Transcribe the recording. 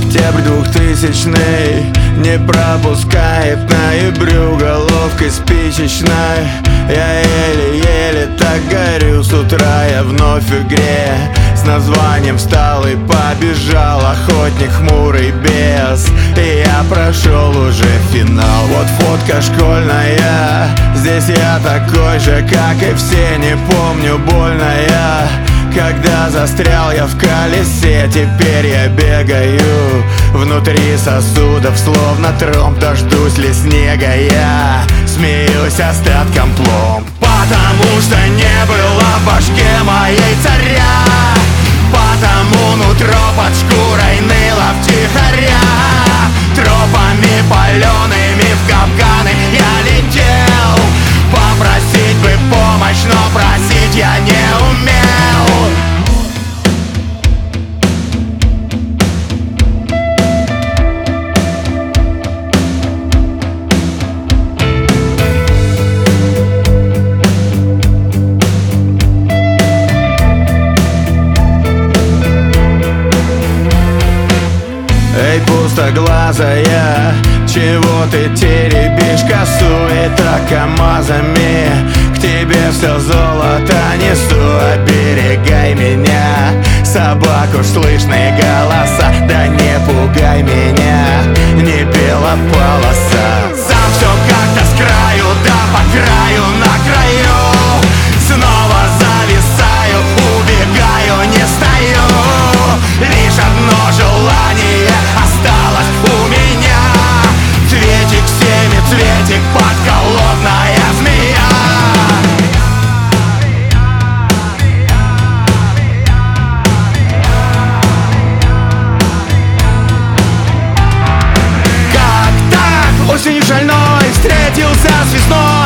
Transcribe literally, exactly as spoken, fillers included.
Октябрь двухтысячный не пропускает ноябрю головкой спичечной. Я еле-еле так горю с утра, я вновь в игре с названием встал и побежал. Охотник хмурый бес, и я прошел уже финал. Вот фотка школьная, здесь я такой же, как и все. Не помню, больно я, когда застрял я в колесе. Теперь я бегаю внутри сосудов, словно тромб. Дождусь ли снега, я смеюсь остатком пломб. Потому что не было в башке моей царя, потому нутро под шкурой ныло втихаря. Тропами палеными в капканы я летел, попросить бы помощь, но просить я не умел. Эй, пустоглазая, чего ты теребишь косу? И так КамАЗами к тебе все золото несу. Оберегай меня, собак уж слышны голоса. Да не пугай меня, не бела полоса. Сам все как-то с краю, да по краю, на краю. Снова зависаю, убегаю, не стою. Лишь одно желание осталось у меня. Цветик семицветик, подколодная змея. Как так осенью шальной встретился с весной?